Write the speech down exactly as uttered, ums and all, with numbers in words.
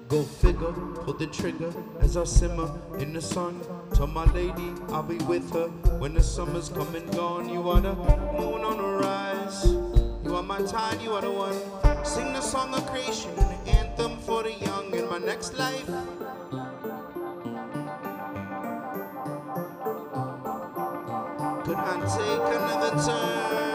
Go figure, pull the trigger as I simmer in the sun. Tell my lady I'll be with her when the summer's come and gone. You are the moon on the rise, you are my tide, you are the one. Sing the song of creation and the anthem for the young in my next life. Could I take another turn?